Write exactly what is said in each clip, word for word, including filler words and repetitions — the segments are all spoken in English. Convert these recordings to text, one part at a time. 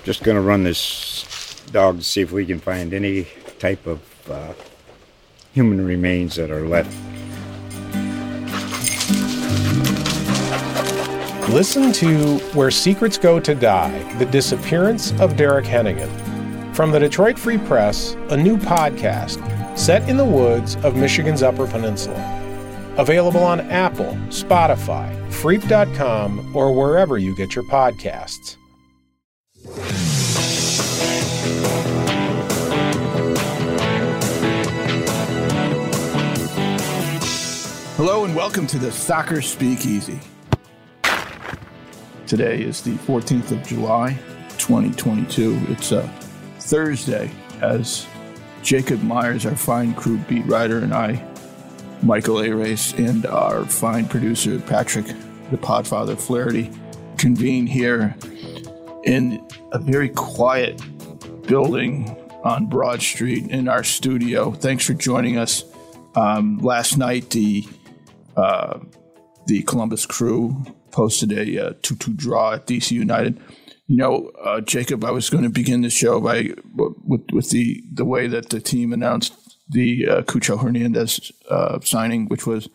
just going to run this dog to see if we can find any type of uh, human remains that are left. Listen to Where Secrets Go to Die, The Disappearance of Derek Hennigan. From the Detroit Free Press, a new podcast set in the woods of Michigan's Upper Peninsula. Available on Apple, Spotify, Freep dot com, or wherever you get your podcasts. Hello and welcome to the Soccer Speakeasy. Today is the fourteenth of July, twenty twenty-two. It's a Thursday as Jacob Myers, our fine crew beat writer, and I, Michael A. Race, and our fine producer, Patrick, the Podfather Flaherty, convene here in a very quiet building on Broad Street in our studio. Thanks for joining us. Um, last night, the uh, the Columbus Crew posted a uh, two two draw at D C United. You know, uh, Jacob, I was going to begin the show by with, with the, the way that the team announced the uh, Cucho Hernandez uh, signing, which was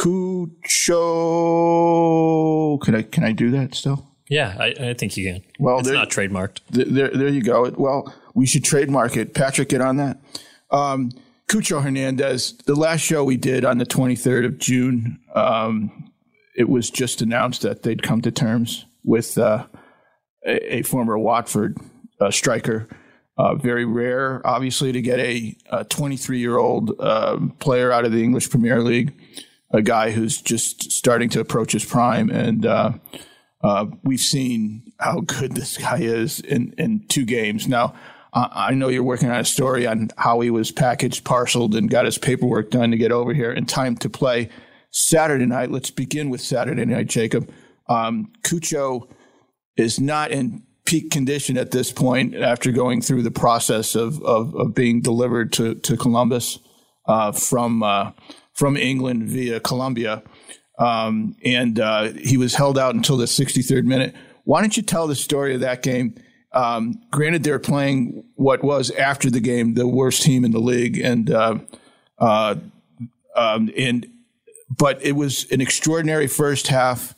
Cucho. Can I can I do that still? Yeah, I, I think you can. Well, it's not trademarked. Th- there, there you go. Well, we should trademark it. Patrick, get on that. Um, Cucho Hernandez. The last show we did on the twenty-third of June, um, it was just announced that they'd come to terms with uh, a, a former Watford uh, striker. Uh, very rare, obviously, to get a twenty-three-year-old uh, player out of the English Premier League, a guy who's just starting to approach his prime. And uh, uh, we've seen how good this guy is in, in two games. Now, uh, I know you're working on a story on how he was packaged, parceled, and got his paperwork done to get over here in time to play Saturday night. Let's begin with Saturday night, Jacob. Um, Cucho is not in peak condition at this point after going through the process of of, of being delivered to to Columbus uh, from uh, from England via Colombia, um, and uh, he was held out until the sixty-third minute. Why don't you tell the story of that game? Um, granted, they're playing what was after the game the worst team in the league, and uh, uh, um, and but it was an extraordinary first half,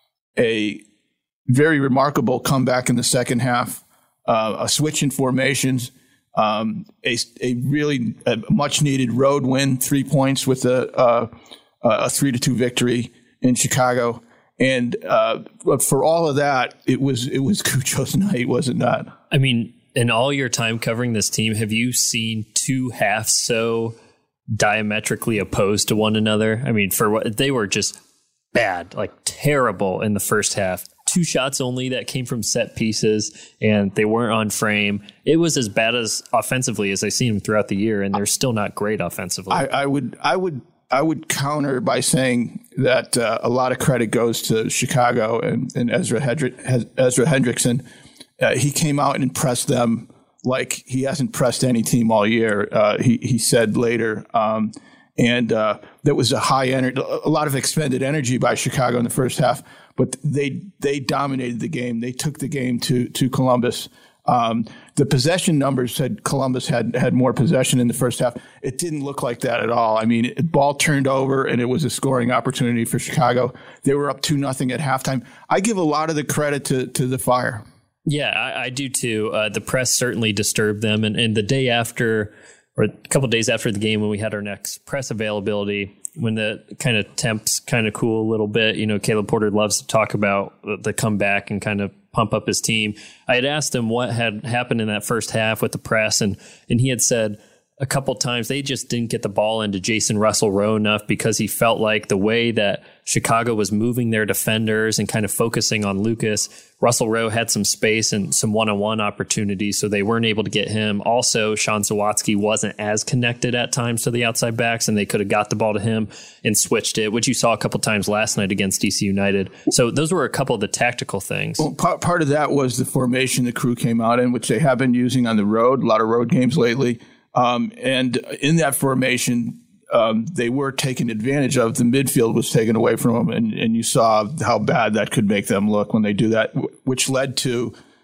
a very remarkable comeback in the second half, uh, a switch in formations, um, a, a really a much-needed road win, three points with a a, a three to two victory in Chicago, and uh, for all of that, it was it was Cucho's night, was it not? I mean, in all your time covering this team, have you seen two halves so diametrically opposed to one another? I mean, for what they were just bad, like terrible in the first half. Two shots only that came from set pieces, and they weren't on frame. It was as bad as offensively as I've seen them throughout the year, and they're still not great offensively. I, I would, I would, I would counter by saying that uh, a lot of credit goes to Chicago and, and Ezra Hendrick, Ezra Hendrickson. Uh, he came out and impressed them like he hasn't pressed any team all year. Uh, he he said later. Um, And uh, there was a high energy, a lot of expended energy by Chicago in the first half, but they they dominated the game. They took the game to to Columbus. Um, the possession numbers said Columbus had had more possession in the first half. It didn't look like that at all. I mean, it, ball turned over and it was a scoring opportunity for Chicago. They were up two nothing at halftime. I give a lot of the credit to to the Fire. Yeah, I, I do too. Uh, the press certainly disturbed them, and, and the day after, or a couple of days after the game when we had our next press availability, when the kind of temps kind of cool a little bit, you know, Caleb Porter loves to talk about the comeback and kind of pump up his team. I had asked him what had happened in that first half with the press, and and he had said a couple times they just didn't get the ball into Jason Russell-Rowe enough because he felt like the way that Chicago was moving their defenders and kind of focusing on Lucas, Russell-Rowe had some space and some one-on-one opportunities, so they weren't able to get him. Also, Sean Sawatsky wasn't as connected at times to the outside backs, and they could have got the ball to him and switched it, which you saw a couple times last night against D C United. So those were a couple of the tactical things. Well, part, part of that was the formation the Crew came out in, which they have been using on the road, a lot of road games lately. Um, and in that formation, um, they were taken advantage of. The midfield was taken away from them, and, and you saw how bad that could make them look when they do that, w- which led to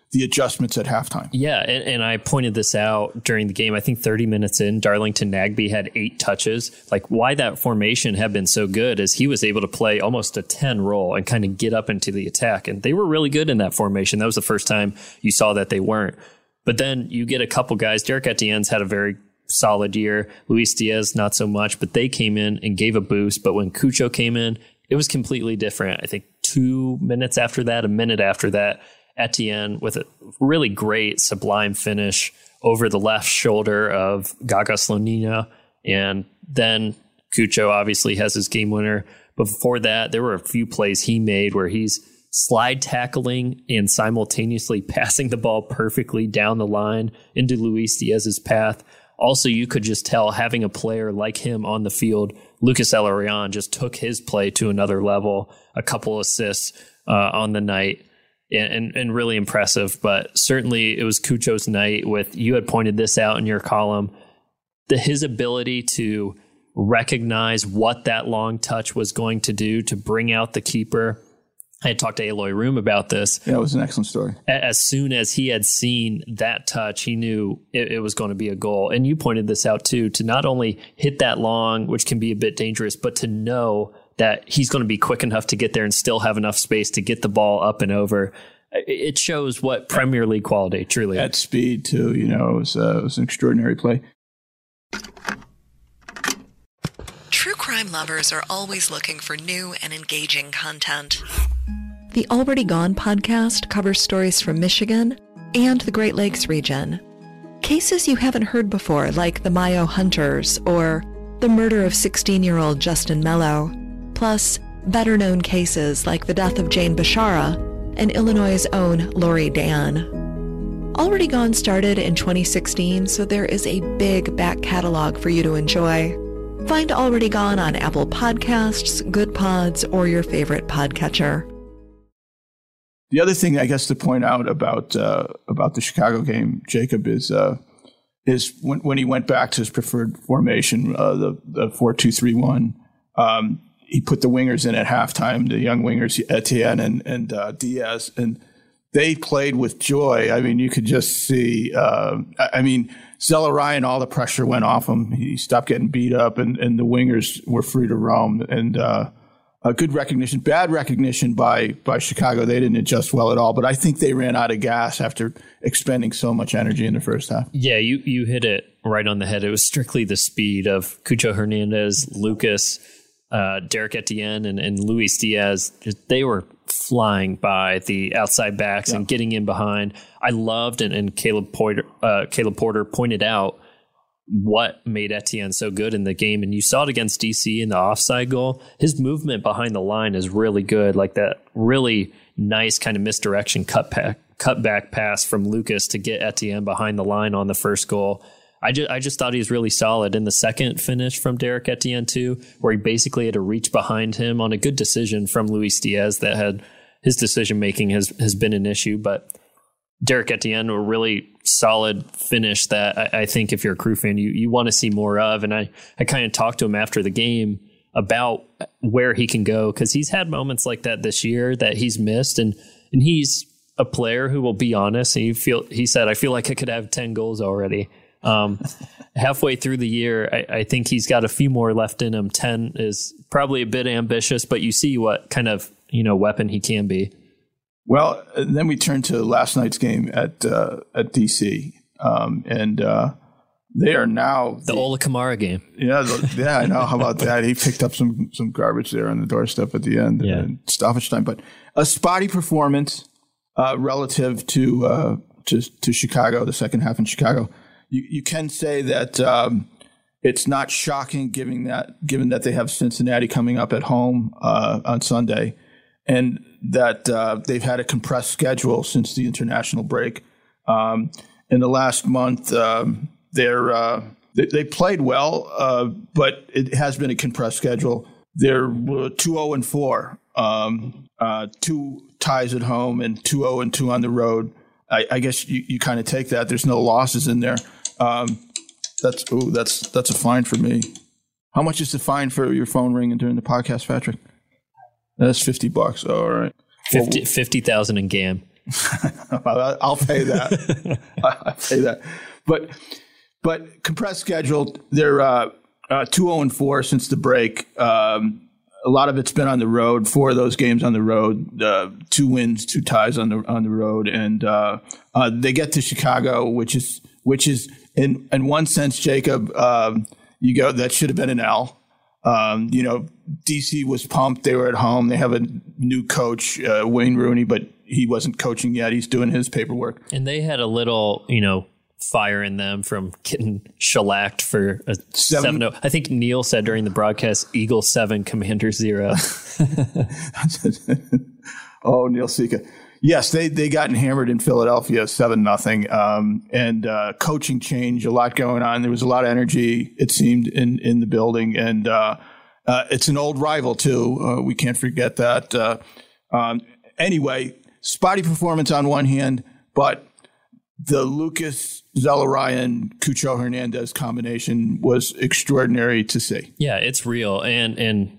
the adjustments at halftime. Yeah, and, and I pointed this out during the game. I think thirty minutes in, Darlington Nagbe had eight touches. Like, why that formation had been so good is he was able to play almost a ten role and kind of get up into the attack. And they were really good in that formation. That was the first time you saw that they weren't. But then you get a couple guys. Derek Etienne's had a very solid year. Luis Diaz, not so much. But they came in and gave a boost. But when Cucho came in, it was completely different. I think two minutes after that, a minute after that, Etienne with a really great sublime finish over the left shoulder of Gaga Slonina. And then Cucho obviously has his game winner. But before that, there were a few plays he made where he's slide tackling and simultaneously passing the ball perfectly down the line into Luis Diaz's path. Also, you could just tell having a player like him on the field, Lucas Elorion just took his play to another level, a couple assists uh, on the night. And, and really impressive, but certainly it was Cucho's night with, you had pointed this out in your column, the, his ability to recognize what that long touch was going to do to bring out the keeper. I had talked to Aloy Room about this. Yeah, it was an excellent story. As soon as he had seen that touch, he knew it, it was going to be a goal. And you pointed this out too, to not only hit that long, which can be a bit dangerous, but to know that he's going to be quick enough to get there and still have enough space to get the ball up and over. It shows what Premier League quality truly is. At speed, too. You know, it was, uh, it was an extraordinary play. True crime lovers are always looking for new and engaging content. The Already Gone podcast covers stories from Michigan and the Great Lakes region. Cases you haven't heard before, like the Mayo Hunters or the murder of sixteen-year-old Justin Mello. Plus, better-known cases like the death of Jane Bashara and Illinois' own Lori Dan. Already Gone started in twenty sixteen, so there is a big back catalog for you to enjoy. Find Already Gone on Apple Podcasts, Good Pods, or your favorite podcatcher. The other thing I guess to point out about uh, about the Chicago game, Jacob, is uh, is when, when he went back to his preferred formation, uh, the the four two three one. Um, he put the wingers in at halftime, the young wingers, Etienne and, and uh, Diaz, and they played with joy. I mean, you could just see, uh, I mean, Zelarayan, all the pressure went off him. He stopped getting beat up, and, and the wingers were free to roam. And uh, a good recognition, bad recognition by, by Chicago. They didn't adjust well at all, but I think they ran out of gas after expending so much energy in the first half. Yeah, you, you hit it right on the head. It was strictly the speed of Cucho Hernandez, Lucas, Uh, Derek Etienne and, and Luis Diaz. Just, they were flying by the outside backs yeah. and getting in behind. I loved, and, and Caleb Porter, uh, Caleb Porter pointed out what made Etienne so good in the game. And you saw it against D C in the offside goal. His movement behind the line is really good, like that really nice kind of misdirection cut back, cut back pass from Lucas to get Etienne behind the line on the first goal. I just, I just thought he was really solid. In the second finish from Derek Etienne too, where he basically had to reach behind him on a good decision from Luis Diaz that had his decision making has, has been an issue. But Derek Etienne, a really solid finish that I, I think if you're a Crew fan, you, you want to see more of. And I, I kind of talked to him after the game about where he can go, because he's had moments like that this year that he's missed. And, and he's a player who will be honest. And you feel, he said, I feel like I could have ten goals already. Um, halfway through the year, I, I think he's got a few more left in him. ten is probably a bit ambitious, but you see what kind of, you know, weapon he can be. Well, and then we turn to last night's game at uh, at D C, um, and uh, they are now the, the Ola Kamara game. Yeah, the, yeah, I know. How about that? He picked up some some garbage there on the doorstep at the end, yeah. in stoppage time. But a spotty performance uh, relative to uh, to to Chicago, the second half in Chicago. You, you can say that um, it's not shocking, given that given that they have Cincinnati coming up at home uh, on Sunday, and that uh, they've had a compressed schedule since the international break. Um, in the last month, um, they're uh, they, they played well, uh, but it has been a compressed schedule. They're two oh and four, um, uh, two ties at home, and two oh and two on the road. I, I guess you, you kind of take that. There's no losses in there. Um, that's ooh, that's that's a fine for me. How much is the fine for your phone ringing during the podcast, Patrick? That's fifty bucks. All right, fifty fifty thousand in G A M. I'll pay that. I'll pay that. But but compressed schedule. They're uh, uh, two oh and four since the break. Um, a lot of it's been on the road. Four of those games on the road. Uh, two wins, two ties on the on the road, and uh, uh, they get to Chicago, which is which is in in one sense, Jacob. Um, you go. That should have been an L. Um, you know, D C was pumped. They were at home. They have a new coach, uh, Wayne Rooney, but he wasn't coaching yet. He's doing his paperwork. And they had a little, you know, fire in them from getting shellacked for a seven oh. I think Neil said during the broadcast, Eagle seven, Commander zero. Oh, Neil Sika. Yes, they they gotten hammered in Philadelphia, seven nothing, um, and uh, coaching change, a lot going on. There was a lot of energy, it seemed, in in the building, and uh, uh, it's an old rival too. Uh, we can't forget that. Uh, um, anyway, spotty performance on one hand, but the Lucas Zelarayan Cucho Hernandez combination was extraordinary to see. Yeah, it's real, and and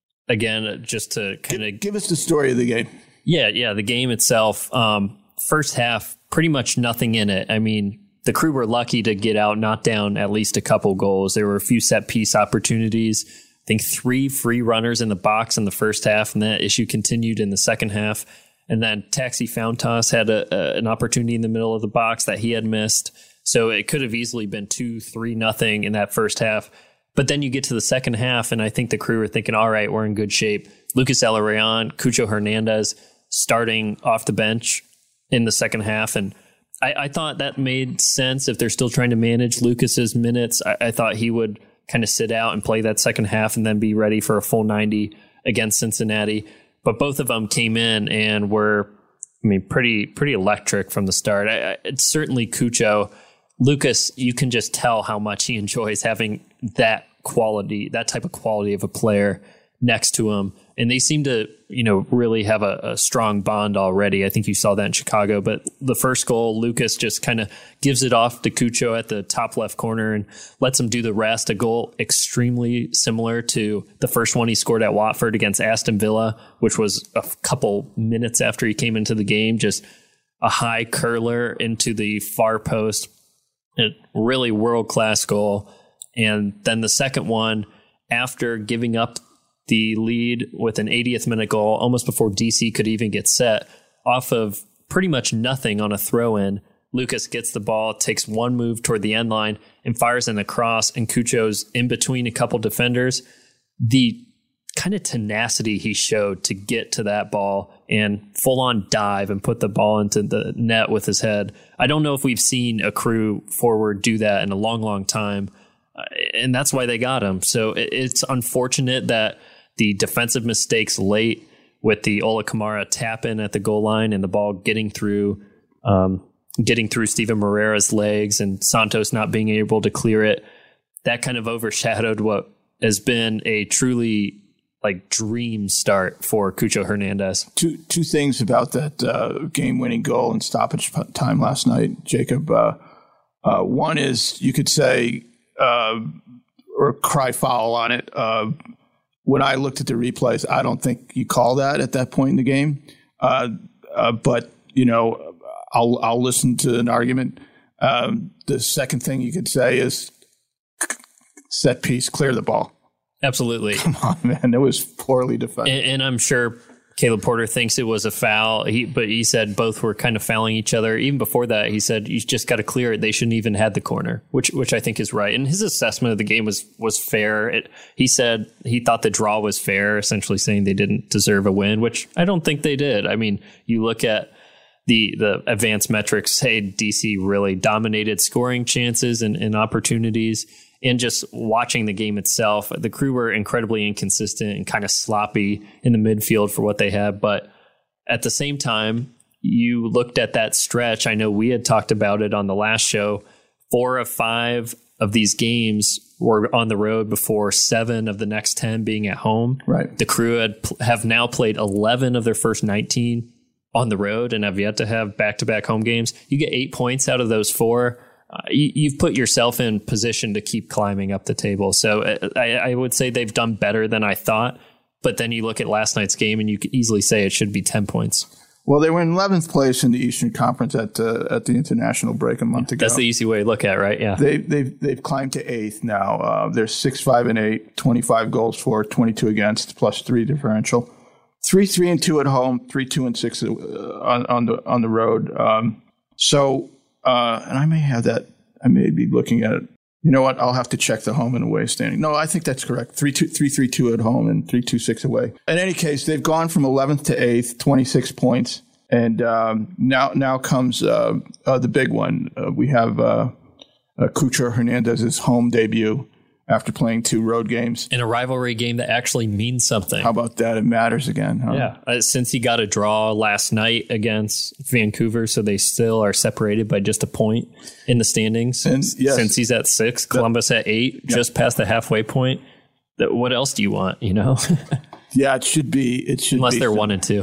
again, just to kind of give, give us the story of the game. Yeah, yeah, the game itself, um, first half, pretty much nothing in it. I mean, the Crew were lucky to get out, knock down at least a couple goals. There were a few set piece opportunities. I think three free runners in the box in the first half, and that issue continued in the second half. And then Taxi Fountas had a, a, an opportunity in the middle of the box that he had missed. So it could have easily been two, three, nothing in that first half. But then you get to the second half, and I think the Crew were thinking, all right, we're in good shape. Lucas Zelarayan, Cucho Hernandez starting off the bench in the second half. And I, I thought that made sense if they're still trying to manage Lucas's minutes. I, I thought he would kind of sit out and play that second half and then be ready for a full ninety against Cincinnati. But both of them came in and were, I mean, pretty pretty electric from the start. I, I, it's certainly Cucho. Lucas, you can just tell how much he enjoys having that quality, that type of quality of a player next to him. And they seem to, you know, really have a, a strong bond already. I think you saw that in Chicago. But the first goal, Lucas just kind of gives it off to Cucho at the top left corner and lets him do the rest. A goal extremely similar to the first one he scored at Watford against Aston Villa, which was a couple minutes after he came into the game. Just a high curler into the far post. A really world-class goal. And then the second one, after giving up the lead with an eightieth minute goal, almost before D C could even get set, off of pretty much nothing on a throw-in, Lucas gets the ball, takes one move toward the end line, and fires in a cross, and Cucho's in between a couple defenders. The kind of tenacity he showed to get to that ball and full-on dive and put the ball into the net with his head. I don't know if we've seen a Crew forward do that in a long, long time, and that's why they got him. So it's unfortunate that the defensive mistakes late with the Ola Kamara tap in at the goal line and the ball getting through, um, getting through Steven Moreira's legs and Santos not being able to clear it, that kind of overshadowed what has been a truly like dream start for Cucho Hernandez. Two two things about that uh, game-winning goal and stoppage time last night, Jacob. Uh, uh, one is you could say uh, or cry foul on it. Uh, When I looked at the replays, I don't think you call that at that point in the game. Uh, uh, but, you know, I'll I'll listen to an argument. Um, the second thing you could say is set piece, clear the ball. Absolutely. Come on, man. It was poorly defended. And, and I'm sure Caleb Porter thinks it was a foul, he, but he said both were kind of fouling each other. Even before that, he said, you just got to clear it. They shouldn't even had the corner, which which I think is right. And his assessment of the game was was fair. It, he said he thought the draw was fair, essentially saying they didn't deserve a win, which I don't think they did. I mean, you look at the the advanced metrics, say D C really dominated scoring chances and, and opportunities. And just watching the game itself, the Crew were incredibly inconsistent and kind of sloppy in the midfield for what they had. But at the same time, you looked at that stretch. I know we had talked about it on the last show. Four of five of these games were on the road before seven of the next ten being at home. Right. The Crew had, have now played eleven of their first nineteen on the road and have yet to have back-to-back home games. You get eight points out of those four. Uh, you, you've put yourself in position to keep climbing up the table. So I, I would say they've done better than I thought. But then you look at last night's game and you could easily say it should be ten points. Well, they were in eleventh place in the Eastern Conference at uh, at the international break a month ago. That's the easy way to look at it, right? Yeah. They, they've they've climbed to eighth now. Uh, they're six, five, and eight, twenty-five goals for, twenty-two against, plus three differential. Three, three, and two at home. Three, two, and six uh, on on the on the road. Um, so, uh, and I may have that. I may be looking at it. You know what? I'll have to check the home and away standing. No, I think that's correct. Three, two, three, three, two at home and three, two, six away. In any case, they've gone from eleventh to eighth, twenty-six points, and um, now now comes uh, uh, the big one. Uh, we have uh, uh, Cucho Hernandez's home debut after playing two road games in a rivalry game that actually means something. How about that? It matters again. Huh? Yeah, uh, since he got a draw last night against Vancouver, so they still are separated by just a point in the standings. And, yes, since he's at six, Columbus the, at eight, yeah. just past the halfway point. What else do you want? You know? Yeah, it should be. It should unless be. they're one and two.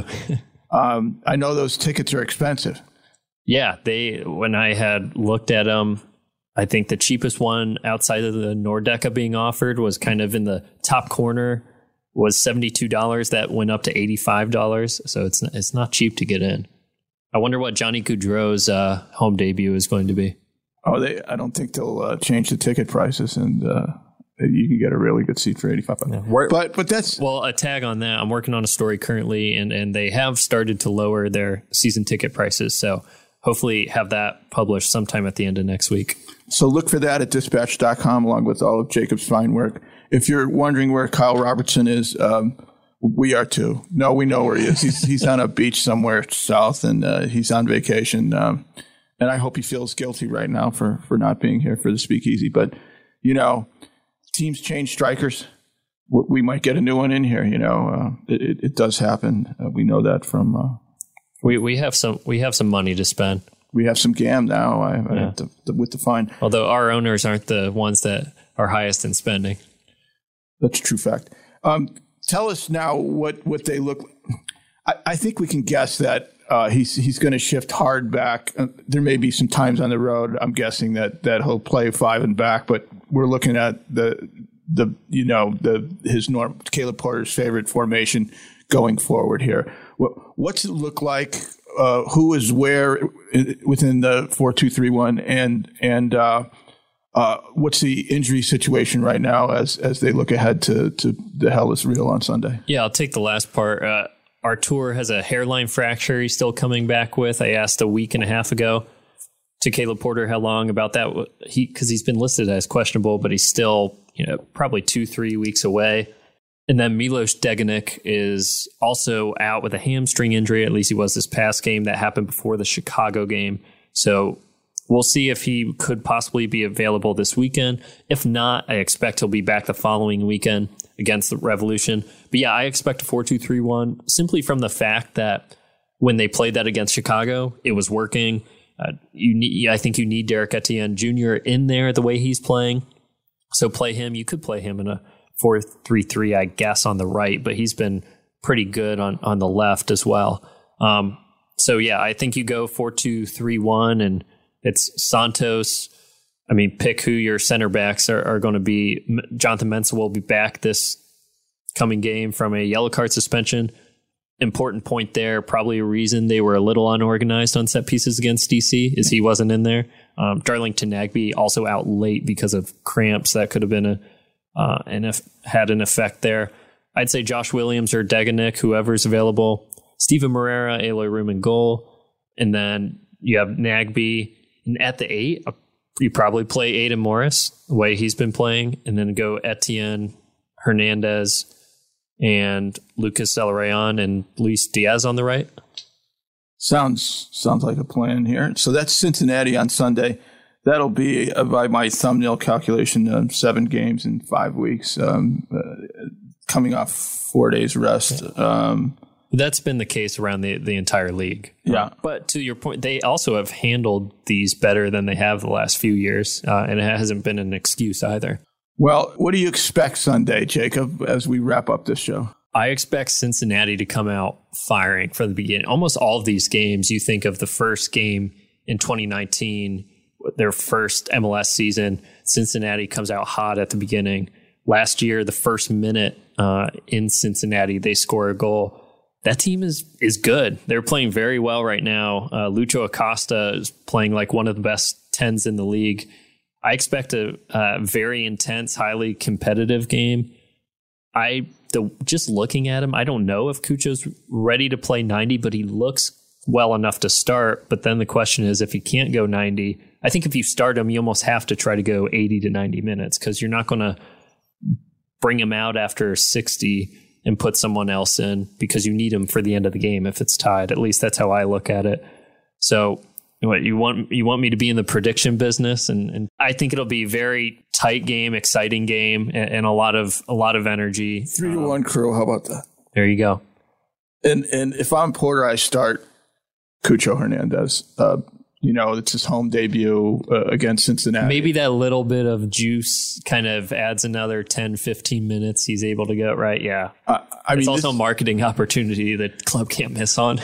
um, I know those tickets are expensive. Yeah, they. When I had looked at them. I think the cheapest one outside of the Nordeca being offered was kind of in the top corner, was seventy-two dollars. That went up to eighty-five dollars. So it's it's not cheap to get in. I wonder what Johnny Gaudreau's uh, home debut is going to be. Oh, they! I don't think they'll uh, change the ticket prices, and uh, you can get a really good seat for eighty-five dollars. Yeah, but but that's well, a tag on that. I'm working on a story currently, and and they have started to lower their season ticket prices. So hopefully have that published sometime at the end of next week. So look for that at dispatch dot com along with all of Jacob's fine work. If you're wondering where Kyle Robertson is, um, we are too. No, we know where he is. He's, he's on a beach somewhere south, and uh, he's on vacation. Um, and I hope he feels guilty right now for, for not being here for the speakeasy. But, you know, teams change strikers. We might get a new one in here, you know. Uh, it, it does happen. Uh, we know that from uh, – We we have some we have some money to spend. We have some G A M now I, I yeah. have to, the, with the fine. Although our owners aren't the ones that are highest in spending. That's a true fact. Um, tell us now what, what they look like. I, I think we can guess that uh, he's he's going to shift hard back. Uh, there may be some times on the road, I'm guessing, that, that he'll play five and back, but we're looking at the the you know the his norm Caleb Porter's favorite formation going forward here. What, what's it look like? Uh, who is where within the four two three one, and and uh, uh, what's the injury situation right now as as they look ahead to to the Hell is Real on Sunday? Yeah, I'll take the last part. Uh, Artur has a hairline fracture he's still coming back with. I asked a week and a half ago to Caleb Porter how long about that. He because he's been listed as questionable, but he's still you know probably two three weeks away. And then Milos Degenek is also out with a hamstring injury. At least he was this past game that happened before the Chicago game. So we'll see if he could possibly be available this weekend. If not, I expect he'll be back the following weekend against the Revolution. But yeah, I expect a four two three one simply from the fact that when they played that against Chicago, it was working. Uh, you need, I think you need Derek Etienne Junior in there the way he's playing. So play him. You could play him in a four three three, I guess, on the right, but he's been pretty good on, on the left as well. Um, so, yeah, I think you go four two three one, and it's Santos. I mean, pick who your center backs are, are going to be. Jonathan Mensah will be back this coming game from a yellow card suspension. Important point there. Probably a reason they were a little unorganized on set pieces against D C is he wasn't in there. Um, Darlington Nagbe also out late because of cramps. That could have been a Uh, and if had an effect there. I'd say Josh Williams or Degenek, whoever's available. Steven Moreira, Aloy Room in goal. And then you have Nagbe. And at the eight, you probably play Aidan Morris, the way he's been playing. And then go Etienne, Hernandez, and Lucas Zelarayan and Luis Diaz on the right. Sounds sounds like a plan here. So that's Cincinnati on Sunday. That'll be, uh, by my thumbnail calculation, uh, seven games in five weeks, um, uh, coming off four days rest. Um, That's been the case around the, the entire league. Yeah. Um, but to your point, they also have handled these better than they have the last few years, uh, and it hasn't been an excuse either. Well, what do you expect Sunday, Jacob, as we wrap up this show? I expect Cincinnati to come out firing from the beginning. Almost all of these games, you think of the first game in twenty nineteen, their first M L S season, Cincinnati comes out hot at the beginning. Last year, the first minute uh, in Cincinnati, they score a goal. that team is is good. They're playing very well right now. Uh, Lucho Acosta is playing like one of the best tens in the league. I expect a, a very intense, highly competitive game. I the, just looking at him, I don't know if Cucho's ready to play ninety, but he looks well enough to start. But then the question is, if he can't go ninety, I think if you start him, you almost have to try to go eighty to ninety minutes because you're not going to bring him out after sixty and put someone else in because you need him for the end of the game if it's tied. At least that's how I look at it. So what you want you want me to be in the prediction business, and, and I think it'll be a very tight game, exciting game, and, and a lot of a lot of energy. Three to um, one Crew. How about that? There you go. And and if I'm Porter, I start Cucho Hernandez. Uh, you know, it's his home debut uh, against Cincinnati. Maybe that little bit of juice kind of adds another ten, fifteen minutes he's able to go, right? Yeah. Uh, I mean, it's also this, a marketing opportunity that club can't miss on.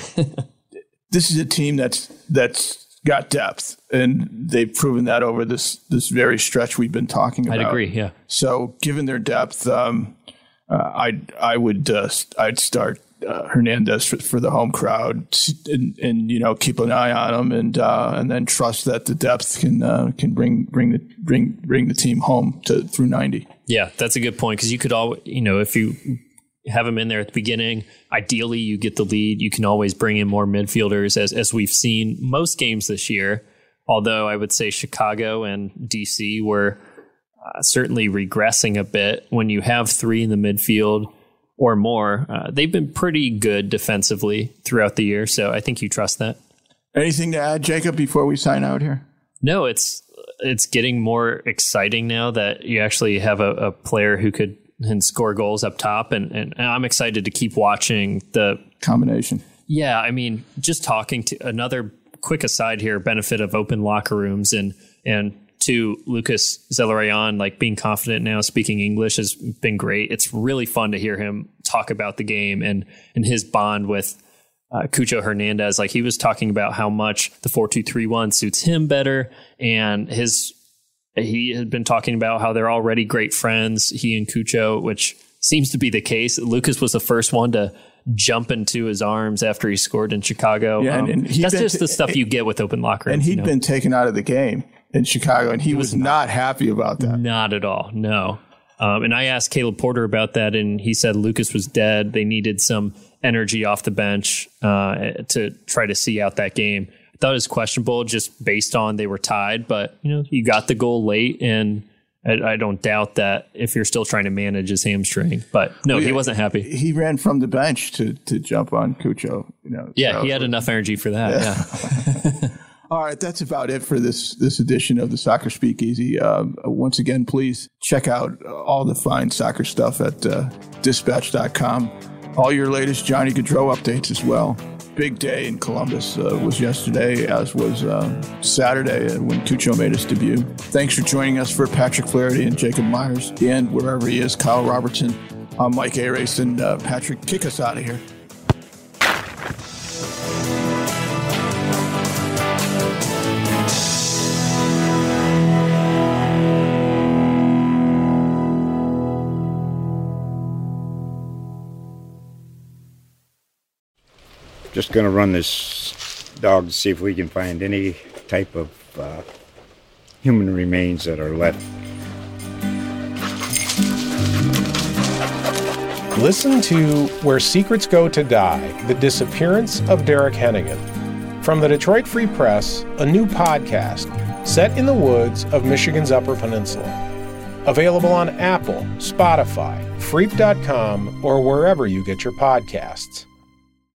This is a team that's that's got depth, and they've proven that over this this very stretch we've been talking about. I'd agree, yeah. So given their depth, um, uh, I'd, I would uh, I'd start Uh, Hernandez for, for the home crowd, and, and you know keep an eye on him, and uh, and then trust that the depth can uh, can bring bring the bring bring the team home to through ninety. Yeah, that's a good point because you could all you know if you have him in there at the beginning, ideally you get the lead. You can always bring in more midfielders as as we've seen most games this year. Although I would say Chicago and D C were uh, certainly regressing a bit when you have three in the midfield or more. Uh, they've been pretty good defensively throughout the year, so I think you trust that. Anything to add, Jacob, before we sign out here? No, it's it's getting more exciting now that you actually have a, a player who could and score goals up top, and, and I'm excited to keep watching the combination. Yeah, I mean, just talking to another quick aside here, benefit of open locker rooms and and to Lucas Zelarayan, like being confident now, speaking English has been great. It's really fun to hear him talk about the game and, and his bond with uh, Cucho Hernandez. Like he was talking about how much the four two three one suits him better. And his, he had been talking about how they're already great friends, he and Cucho, which seems to be the case. Lucas was the first one to jump into his arms after he scored in Chicago. Yeah, um, and, and that's just t- the stuff you get with open locker rooms. And he'd you know? been taken out of the game in Chicago, and he, he was, was not, not happy about that. Not at all, no. Um, and I asked Caleb Porter about that, and he said Lucas was dead. They needed some energy off the bench uh, to try to see out that game. I thought it was questionable just based on they were tied, but you know, you got the goal late, and I, I don't doubt that if you're still trying to manage his hamstring. But no, well, he wasn't happy. He ran from the bench to to jump on Cucho. You know, yeah, so, he had enough energy for that. Yeah. yeah. All right, that's about it for this this edition of the Soccer Speakeasy. Uh, once again, please check out all the fine soccer stuff at uh, dispatch dot com. All your latest Johnny Gaudreau updates as well. Big day in Columbus uh, was yesterday, as was uh, Saturday uh, when Cucho made his debut. Thanks for joining us. For Patrick Flaherty and Jacob Myers, and wherever he is, Kyle Robertson, I'm Mike Arace, and uh, Patrick, kick us out of here. Just going to run this dog to see if we can find any type of uh, human remains that are left. Listen to Where Secrets Go to Die, The Disappearance of Derek Hennigan. From the Detroit Free Press, a new podcast set in the woods of Michigan's Upper Peninsula. Available on Apple, Spotify, freep dot com, or wherever you get your podcasts.